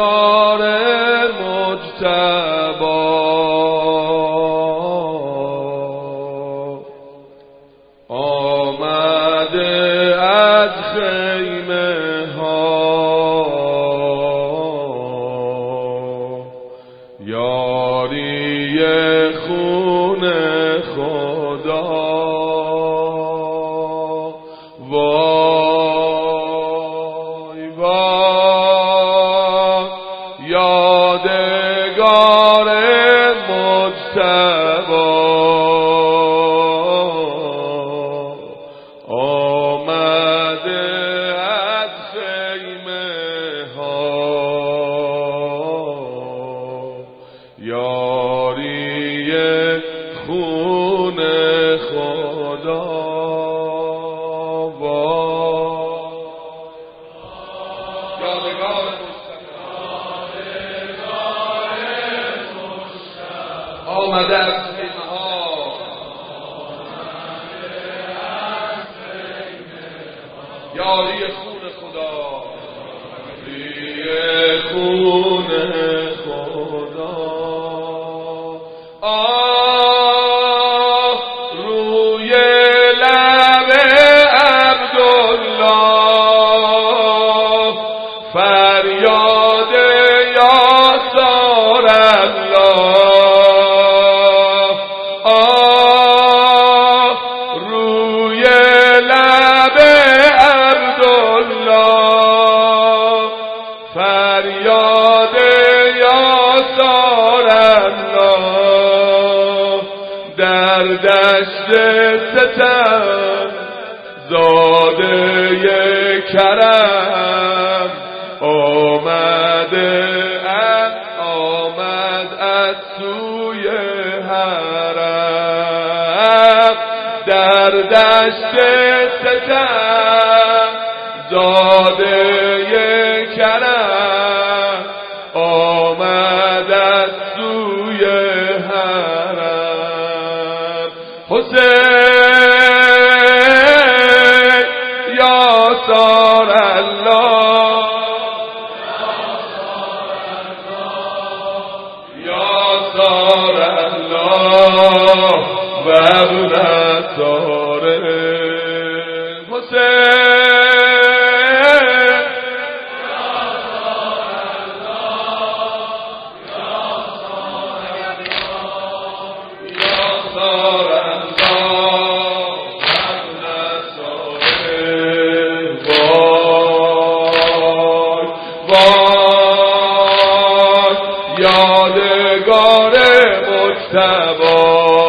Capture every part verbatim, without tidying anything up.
یادگار مجتبی آمده از خیمه ها، یاری خون خدا. وای وای یادگار مجتبی آمده از خیمه ها، یاری خون خدا. آمده از خیمه ها، یاری خون خدا، یاری خون خدا. آه روی لب عبدالله فریاد یاسر الله. فریاد یاسر الله در دشت ستم، زاده کرم آمده از آمد از سوی حرم. در دشت ستم زاده کرم آمد از سوی حرم. حسین یاسر الله، یاسر الله و ابن ساره. حسین یادگار مجتبی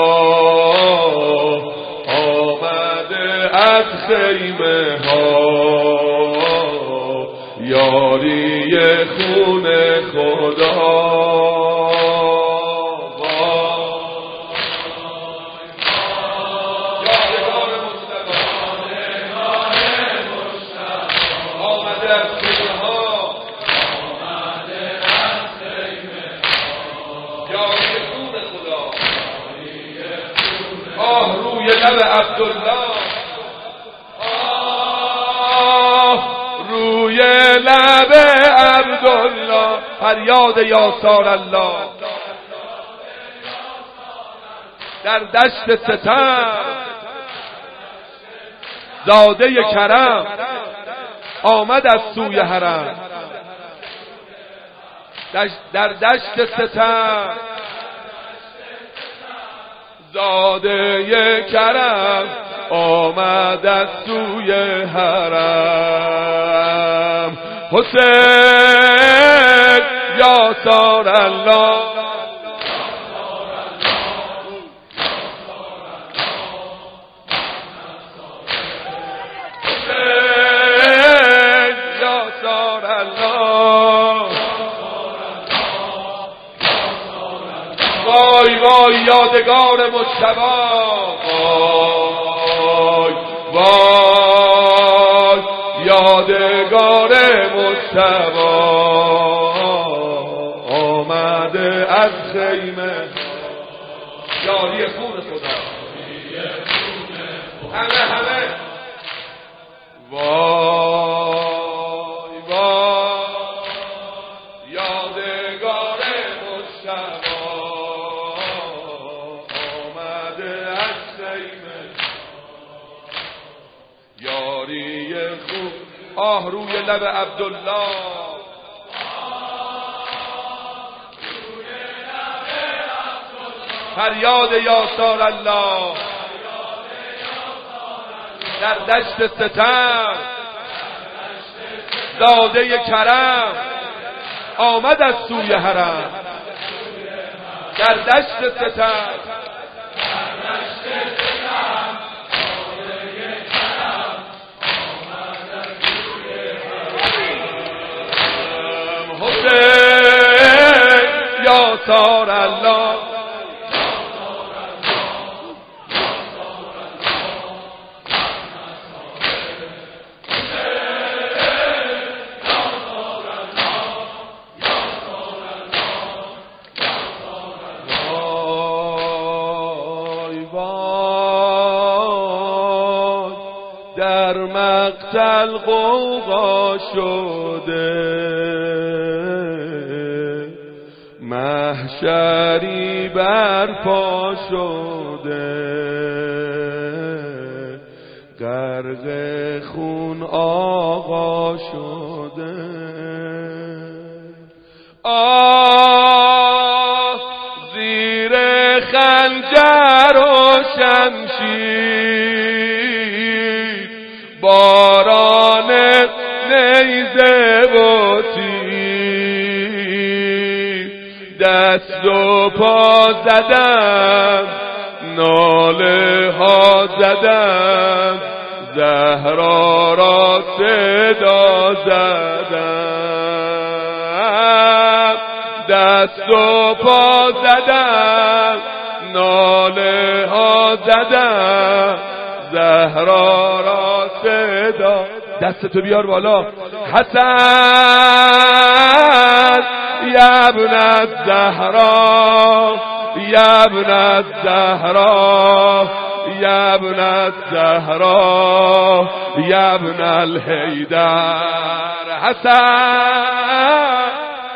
آمده از خیمه ها، یاری خون خدا. یادگار مجتبی آمده از خیمه ها، آه روی لب عبدالله، آه روی لب عبدالله فریاد یاسر الله در دشت ستم، زاده کرم آمد از سوی حرم. در دشت ستم زاده کرم آمد از سوی حرم. حسین یاسر الله، حسین یاسر الله. وای وای یادگار مجتبی، وای وای یادگار مجتبی آمده از خیمه، یاری خون خدا. همه همه وای وای یا آه روی لب عبدالله. فریاد یاسار الله در دشت ستم، داده کرم آمد از سوی حرم. در دشت ستم حسین یاسار الله. در مقتل غوغا شده، محشری برپا شده، غرق خون آقا شده. آه زیر خنجر و شمشیر، باران نیزه و تیر، دست و پا زدم، ناله ها زدم، زهرا را صدا زدم، دست و پا زدم، ناله ها زدم، زهرا را صدا. دستتو بیار بالا. حسن یابن الزهرا، یابن الزهرا، یابن الزهرا، یابن الحیدر. حسن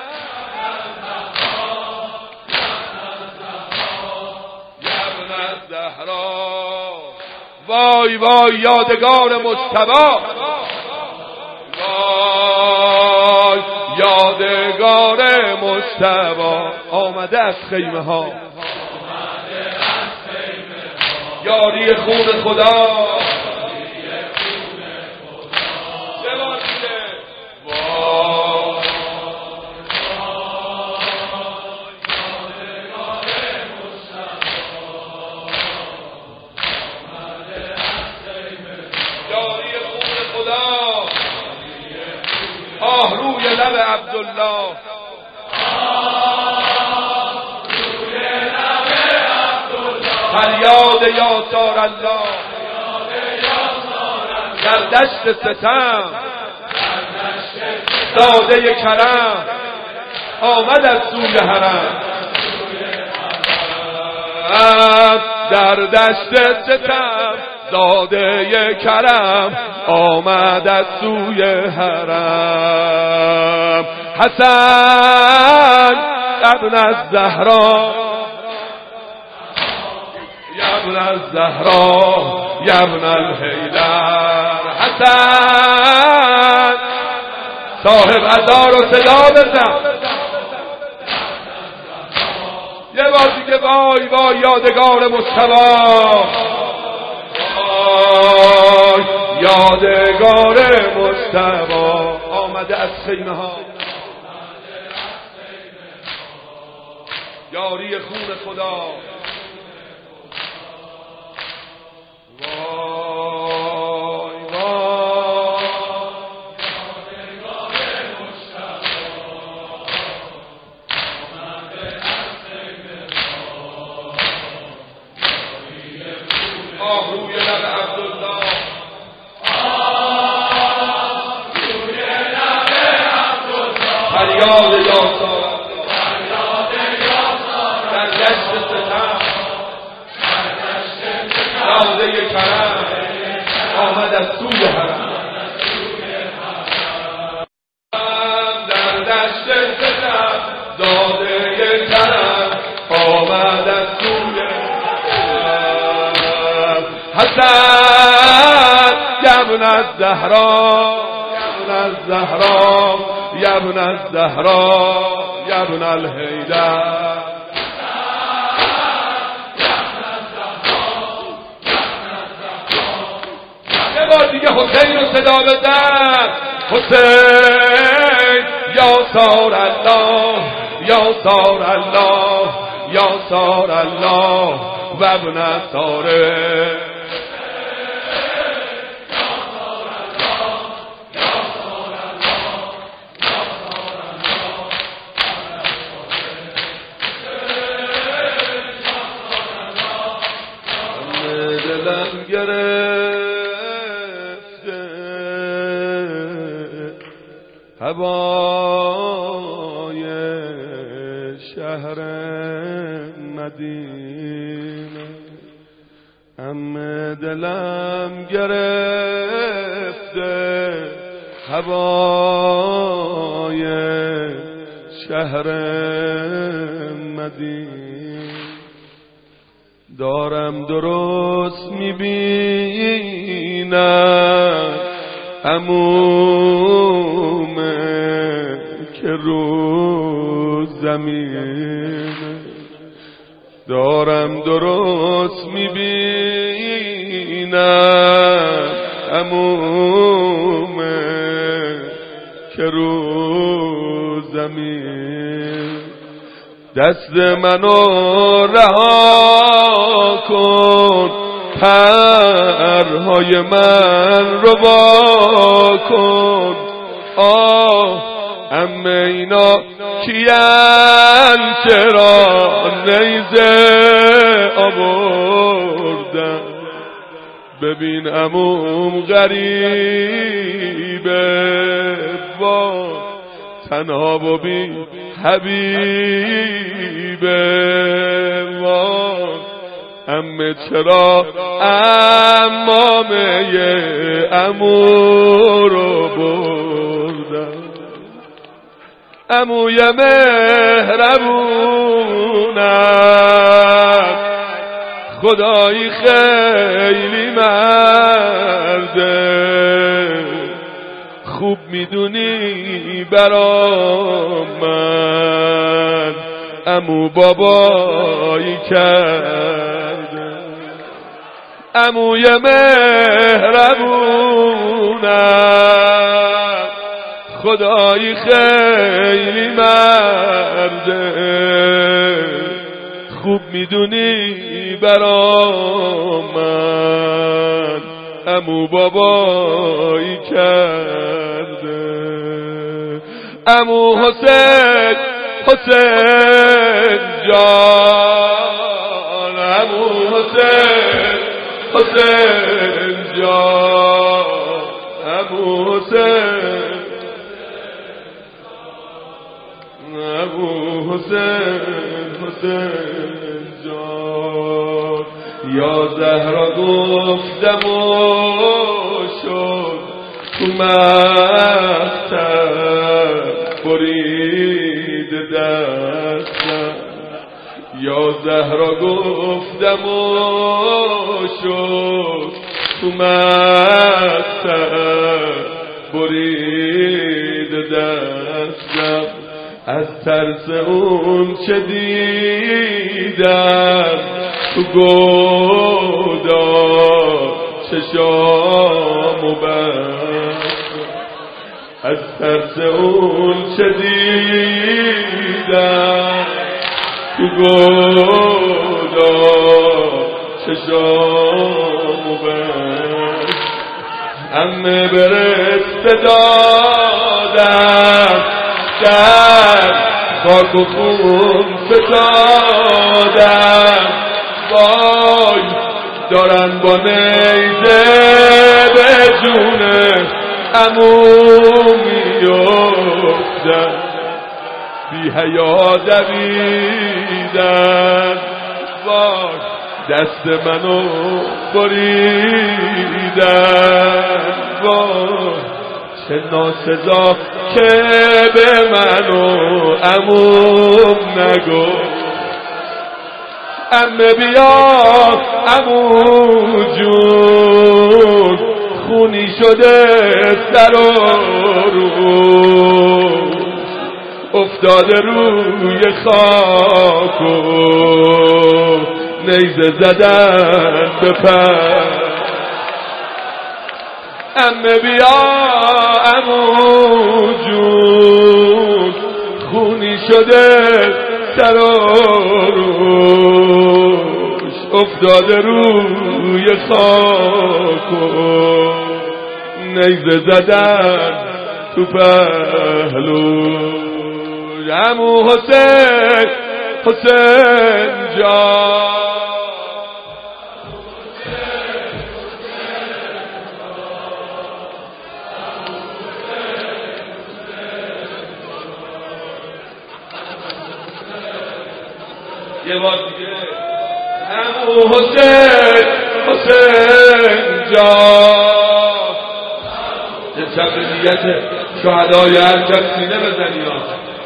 یابن الزهرا. وای وای یادگار مجتبی، وای یادگار مجتبی. آمده از خیمه ها، یاری خون خدا. آه روی لب عبدالله، فریاد یاسار الله در دشت ستم، داده کرم آمد از سوی حرم. در دشت ستم، داده کرم آمد از سوی حرم. حسن ابن الزهرا، ابن الزهرا، ابن الحیدر. حسن صاحب ازار و صدا بزن یه بار دیگه. وای وای یادگار مجتبی، وای یادگار مجتبی. آمده از خیمه ها، یاری خون خدا. وای وای آه روی لب عبدالله، فریاد یاسار در دشت ستم، داده کرم آمد از سوی حرم. در دشت ستم، داده کرم آمد از سوی حرم. حسن ابن الزهرا، ابن الزهرا یا ابن الزهرا یا ابن الحیدر. یه بار دیگه حسین رو صدا بزن. حسین یا سار الله یا سار الله یا سار الله و ابن ساره. دلم گرفته هوای شهر مدینه، همه دلم گرفته هوای شهر مدینه. دارم درست میبینم عمومه که رو زمین، دارم درست میبینم عمومه که رو زمین. دست منو رها کن، پرهای من رو وا کن. آه امه اینا کیان چرا نیزه آوردن؟ ببین عموم غریبه با تنها و بی حبیبه وان. امه چرا امامه عمو رو بردن؟ عموی مهربونم خدایی خیلی مرده، خوب میدونی برام من عمو بابایی کرده. عموی مهربونم خدایی خیلی مرده، خوب میدونی برام من عمو بابایی کرده. عمو حسین حسین جان، عمو حسین حسین جان، عمو حسین عمو حسین حسین جان. یا زهرا گفتم و شد تو مختم برید دستم. یا زهرا گفتم و شد تو مختم برید دستم. از ترس اون چه دیدم تو گودار چشامو بستم. از ترس اون چه دیدم تو گودار چشامو بستم. همه برسته دادم در خاک و خون فتادم. وای دارن با نیزه به جونه عمو میفتن، بی حیا دویدن. وای دست منو بریدن. وای چه ناسزا که به منو عموم نگو. امه بیا عمو جون خونی شده سر و روش افتاده روی خاک و نیزه زدن به پر. عمه بیا عمو جون خونی شده سر و روش افتاده روی خاک و نیزه زدن تو پهلوش. عمو حسین حسین جان یه بار دیگه عمو حسین حسین جان امشب به نیت شهدای ارجب سینه بزنی ها.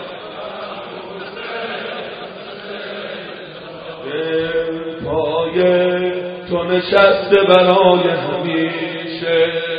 پای تو نشسته برای همیشه،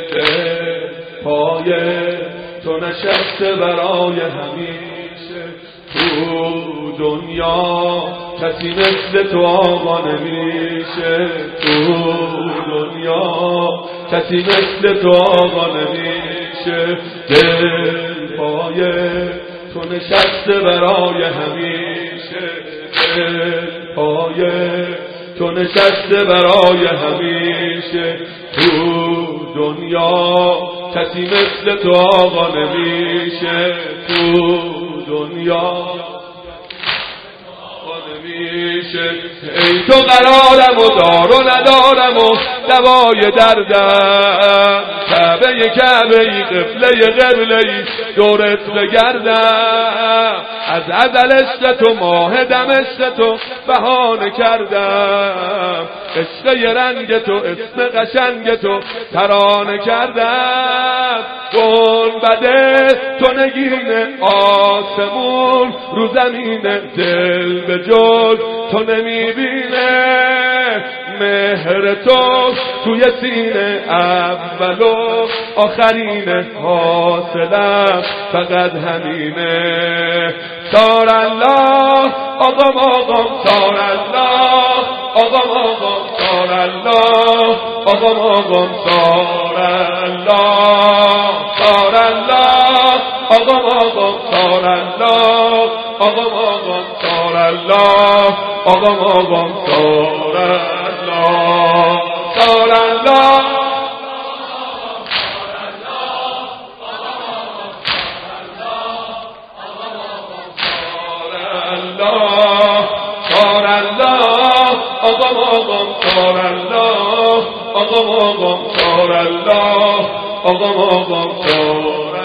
پای تو نشسته برای همیشه. تو دنیا کسی مثل تو آقا نمیشه، تو دنیا کسی مثل تو آقا نمیشه. دل پای تو نشسته برای همیشه، دل پای تو نشسته برای همیشه. تو دنیا کسی مثل تو آقا نمیشه، تو دنیا ای تو قرارم و دار و ندارم و دوای دردم، کعبه کعبه ای قبله قبله ای دورت بگردم. از ازل عشق تو ماه دم عشق تو بهانه کردم، عشق رنگ تو اسم قشنگ تو ترانه کردم. گنبده تو نگین آسمون رو زمین، دل به جز تو نمیبینه. مهر تو توی سینه اول و آخرین حاصلم فقط همینه. سار الله آقام آقام سار الله آقام آقام سار الله آقام آقام سار الله سار الله آقام آقام سار الله آقام آقام سار الله آقام آقام سار الله سار الله سار الله آقام آقام سار الله آقام آقام سار الله آقام آقام سار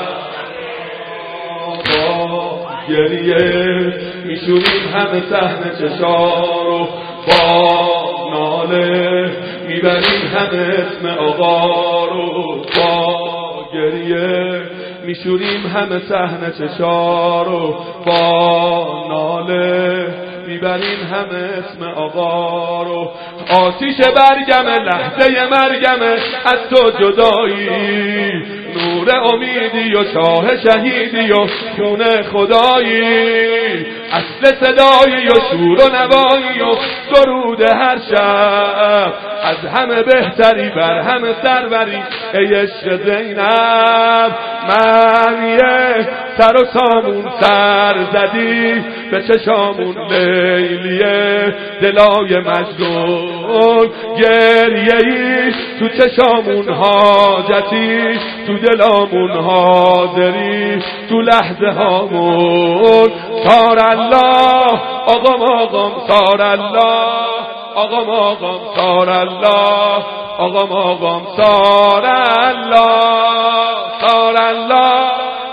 الله. گریه میشوریم همه صحنه چشارو، با ناله میبریم همه اسم آقا رو. با گریه میشوریم همه صحنه چشارو، با ناله میبریم همه اسم آقا رو. آتیش برگمه لحظه مرگمه از تو جدایی، نور امیدی و شاه شهیدی و خون خدایی. اصل صدایی و شور و نوایی و درود هر شب، از همه بهتری بر همه سروری ای عشق زینب. معنیه سر و سامون سر زدی به چشامون لیلیه دلای مجنون. گریه‌ای تو چشامون حاجتی، تو دلامون حاضری تو لحظه هامون. سار الله آقام آقام سار الله آقام آقام سار الله آقام آقام سار الله سار الله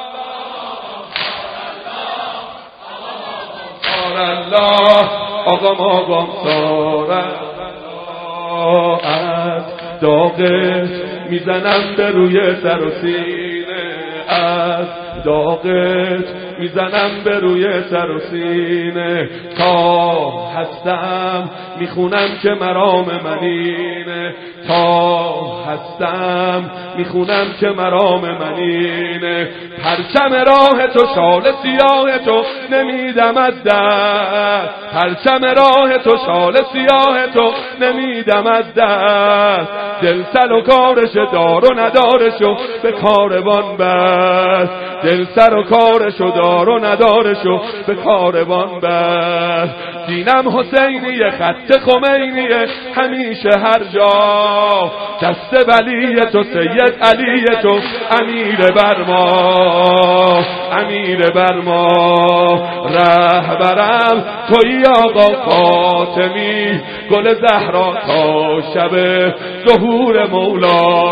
سار الله آقام آقام سار الله. از داغش میزنم به روی سر و سینه، از داغت میزنم به روی سر و سینه، تا هستم میخونم که مرام منینه، تا هستم میخونم که مرام منینه. پرچم راه تو شال سیاه تو نمیدم از دست، پرچم راه تو شال سیاه تو نمیدم از دست. دل سر و کارش دار و ندارشو به کاروان بس، دل سر و کارشو دار و ندارشو به کاروان بس. دینم حسینیه خط خمینیه همیشه هر جا، دست ولی تو سید علی تو امیر بر ما، امیر بر ما. رهبرم تویی آقا فاطمی، گل زهرا تا شب ظهور مولا.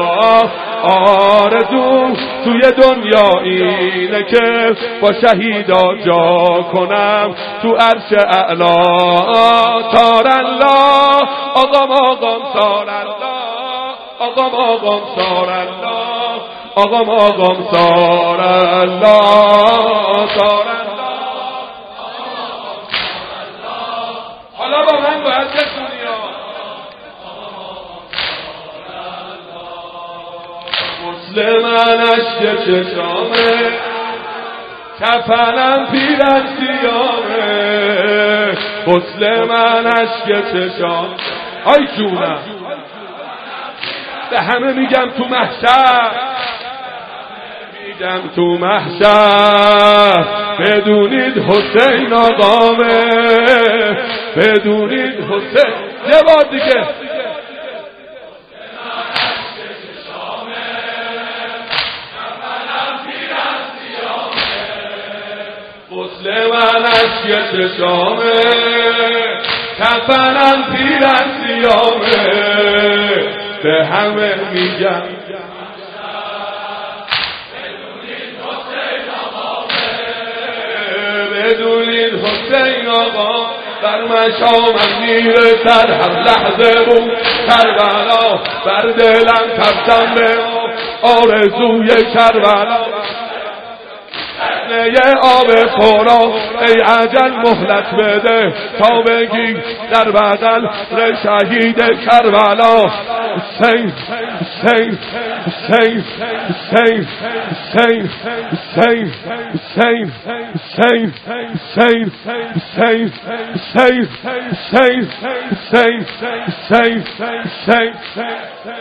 آرزوم توی دنیا اینه که با شهیدا جا کنم تو عرش اعلا. تار الله آقام آقام تار الله، آقام آقام تار الله، آقام آقام تار الله، تار الله. حالا با من باید بخونی مسلمان اشک چشامه، کفنم پیرن سیامه. مسلمان اشک چشام، آی جونم به همه میگم تو محشر، میگم تو محشر بدونید حسین آقامه، بدونید حسین. یه بار دیگه مسلمان اشک چشامه، کفنم پیرن سیامه. به همه میگم بدونید حسین آقا بر مشامم میرسد هر لحظه رو کربلا. بر دلم تفتم به آرزوی کربلا. یه آب خورا ای عجل مهلت بده تا بگی در بغل ر شهید کربلا. حسین حسین حسین حسین حسین حسین حسین حسین حسین حسین حسین حسین حسین حسین حسین.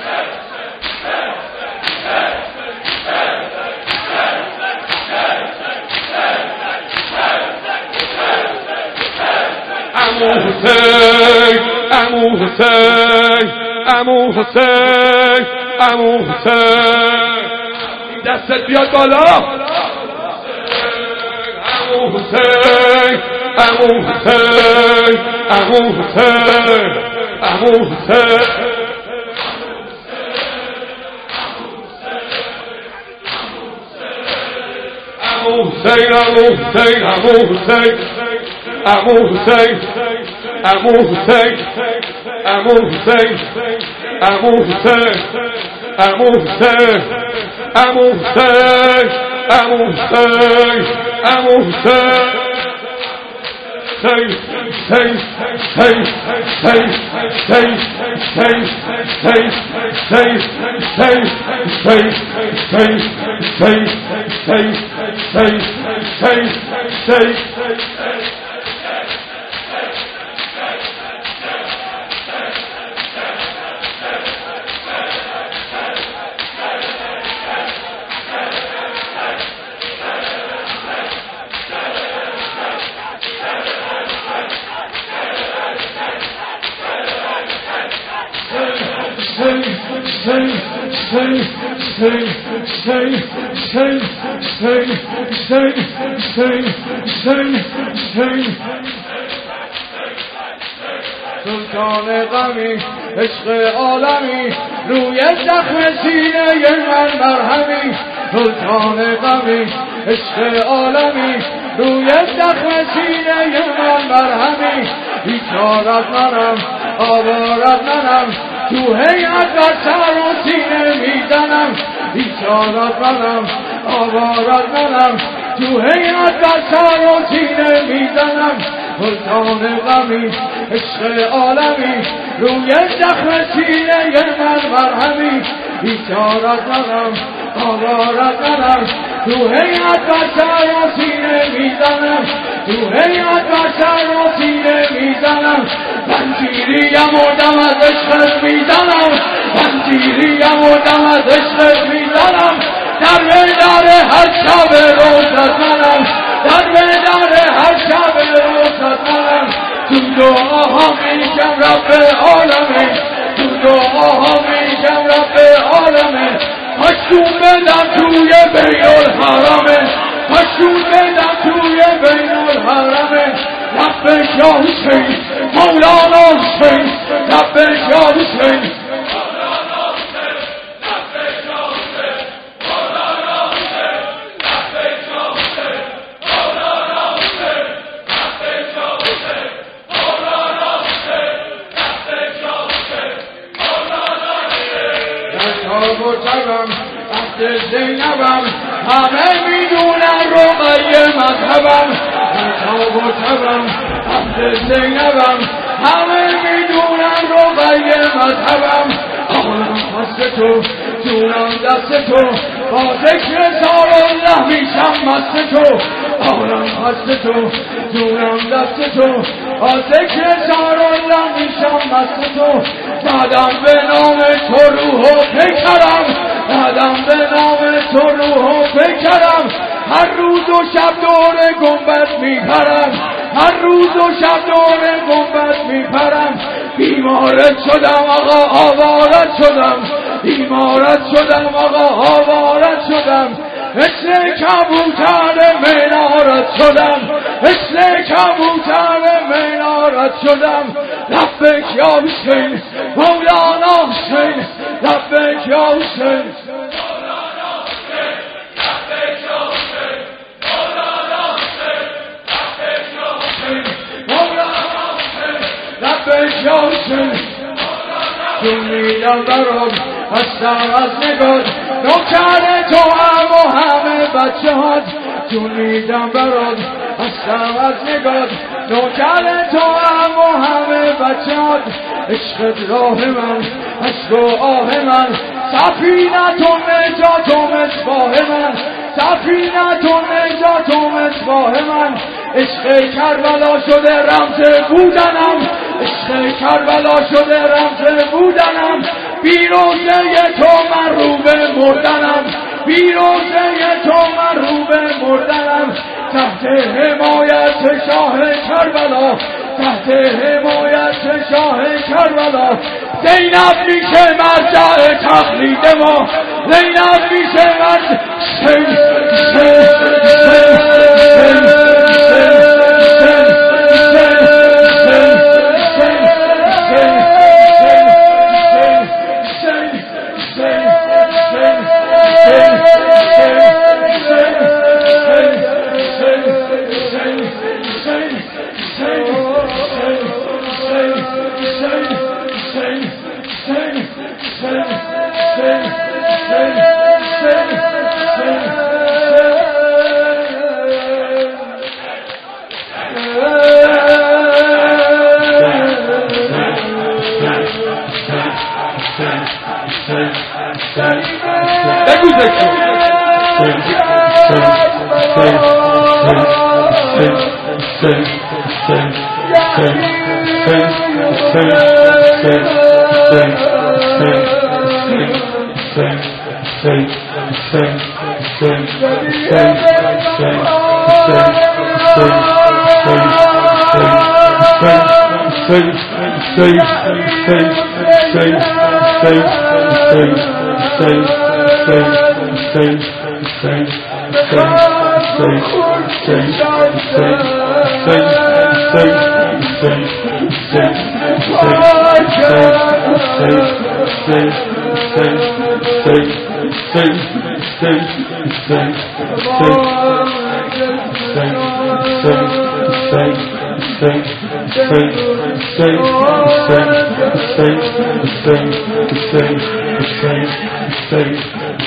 عمو حسین عمو حسین عمو حسین عمو حسین، دستت بیاد بالا. عمو حسین عمو حسین عمو حسین عمو حسین. عمو حسین عمو حسین عمو حسین عمو حسین عمو حسین عمو حسین عمو حسین عمو حسین عمو حسین عمو حسین عمو حسین. Say, say, say, say, say, say, say, say, say, say, say, say, say, say, say. سلطان غمی عشق عالمی روی زخم سینه من مرهمی. سلطان غمی عشق عالمی روی زخم سینه من مرهمی. بیچارت منم آوارت منم تو هیئت بر سر و سینه میزنم. بیچارت منم آوارت منم تو هیئت بر سر و سینه میزنم سلطان غمی عشق عالمی روی زخم سینه من مرهمی بیچارت منم آوارت منم تو هیئت بر سر و سینه میزنم تو هیئت بر سر و سینه میزنم زنجیریم و دم از عشقت میزنم زنجیریم و دم از عشقت میزنم در میدان هر شب روزت منم در میدان هر شب روزت منم تو دعاها میگم رب عالمه تو دعاها میگم رب عالمه هشتون بدم توی بین الحرمه هشتون بدم توی بین الحرمه لبیک یا حسین مولانا حسین لبیک یا حسین عبد زینبم همه میدونن رقیه مذهبم کتاب و تبم عبد زینبم همه میدونن رقیه مذهبم آنم خست تو جونم دست تو با ذکر زار الله میشم مست تو آنم خست تو جونم دست تو با ذکر زار الله میشم مست تو دادم به نام تو روح و پیکرم دادم به نام تو روح و پیکرم هر روز و شب دور گنبد میپرم هر روز و شب دور گنبد میپرم بیمارت شدم آقا آوارت شدم بیمارت شدم آقا آوارت شدم مثل کبوتر منارت شدم مثل کبوتر منارت شدم لبیک یا حسین مولانا حسین لبیک یا حسین لبیک یا حسین تو میدم برام هستم از نگاه نوکر تو هم و همه بچه هات تو میدم برات هستم از نگاه نوکر تو هم و همه بچه هات عشقت راه من عشق و آه من سفینت و نجات و مصباح من سفینت و نجات و مصباح من عشق کربلا شده رمز بودنم عشق کربلا شده رمز بودنم بیروزه تو من رو به مردنم بیروزه تو من رو به مردنم تحت حمایت شاه کربلا تحت حمایت شاه کربلا زینب میشه مرجع تقلید ما زینب میشه مرجع سین سین سین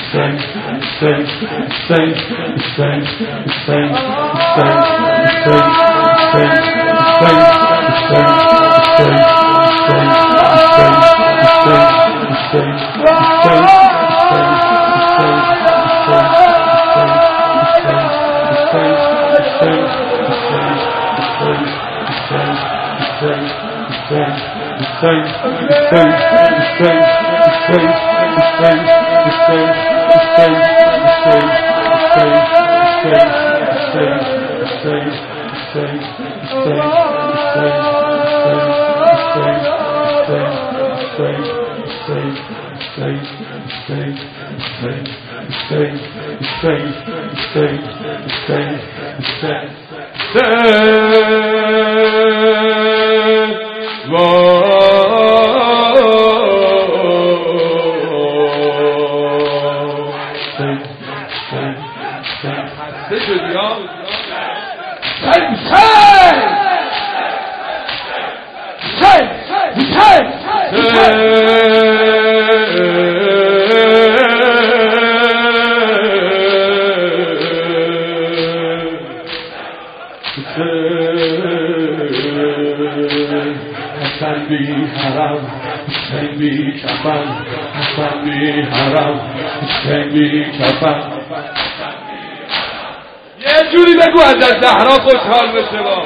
یه جوری بگو از زهرا خوشحال بشه با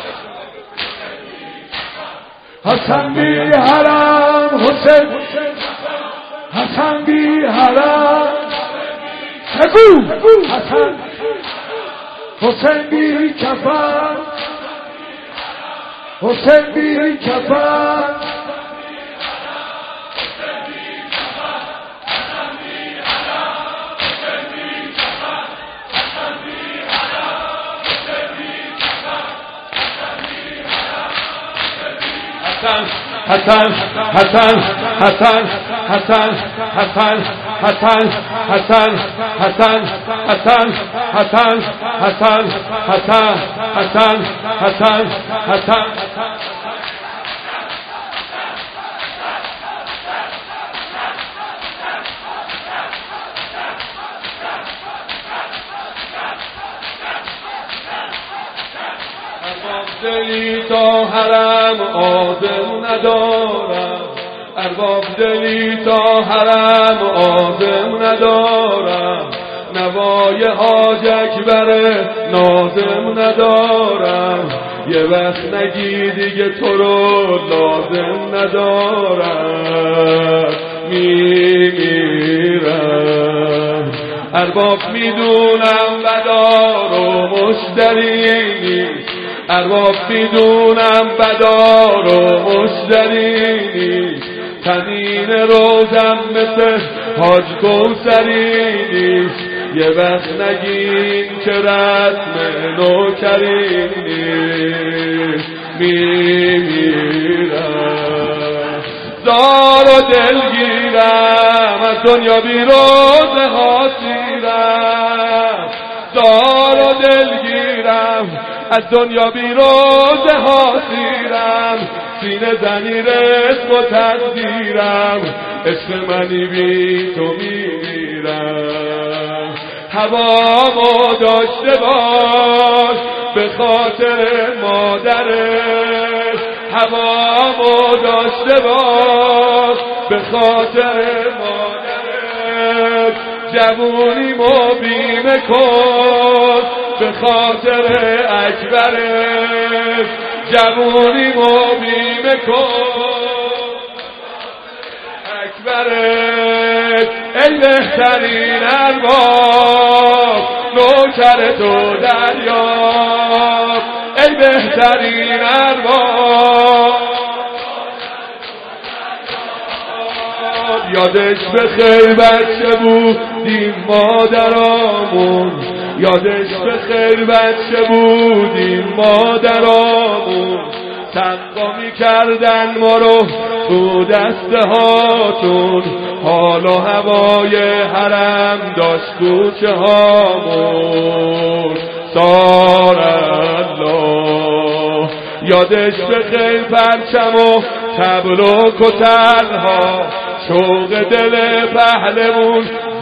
حسن بی حرم حسین حسن بی حرم بگو حسن حسین بی کفن حسین بی کفن حسن حسن حسن حسن حسن حسن حسن حسن حسن حسن حسن حسن حسن حسن حسن دلی تا حرم آدم ندارم ارباب دلی تا حرم آدم ندارم نوای حاج اکبر نازم ندارم یه وقت نگی دیگه تو رو لازم ندارم میمیرم ارباب میدونم بدار و مشتری نیست ارباب میدونم بدار و مشتری نیست تنین روزم مثل حاج کوثری نیست یه وقت نگین که رسم نوکری نیست میمیرم زار و دلگیرم از دنیا بیروز حاصیرم زار و دلگیرم از دنیا بیروز حاصیرم سینه زنی رزق و تقدیرم عشق منی بی تو میمیرم هوامو داشته باش به خاطر مادرت هوامو داشته باش به خاطر مادرت جوونیمو بیمه کن به خاطر اکبرت جوونیمو بیمه کن اکبرت ای بهترین ارباب نوکر تو دریاب ای بهترین ارباب یادش بخیر بچه بودیم مادرامون یادش بخیر بچه بودیم مادرامون سقا میکردن ما رو تو دسته هاتون حال و هوای حرم داشت کوچه هامون سار الله یادش بخیر پرچم و تبلوک و تنها شوق دل پهلمون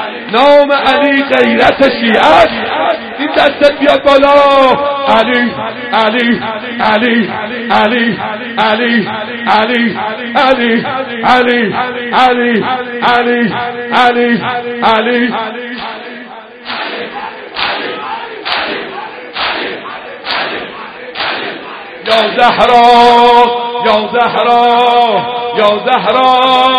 نام علی غیرت شیعه. این دستت بیاد بالا. علی علی علی علی علی علی علی علی علی علی علی علی یا زهرا یا زهرا یا زهرا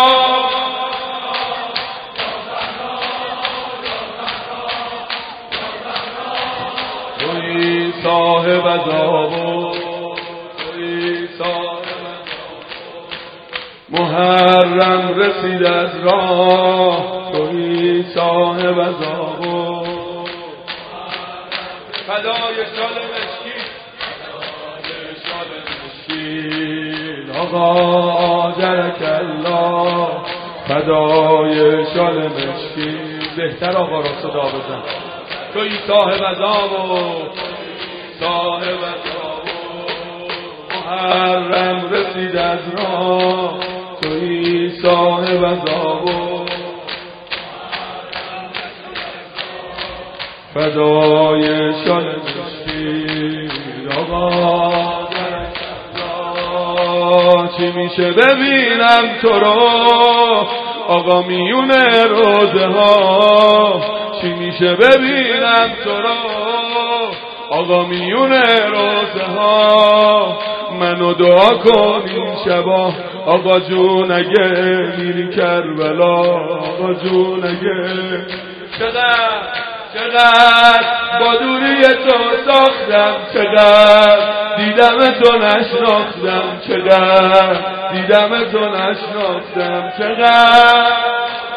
توی صاحب عذاب توی صاحب محرم رسید از راه توی صاحب عذاب فدای شال مشکی آقا آجرک الله فدای شال مشکین. بهتر آقا را صدا بزن. توی صاحب عذاب و صاحب عذاب محرم رسید از راه توی صاحب عذاب و فدای شال مشکین. آقا چی میشه ببینم تو رو آقا میونه روزه ها. چی میشه ببینم تو رو آقا میونه روزه ها. منو دعا کن این شبا آقا جون اگه میری کربلا. آقا جون اگه چقدر چقدر با دوری تو ساختم. چقدر دیدم تو نشناختم. چقدر دیدم تو نشناختم. چقدر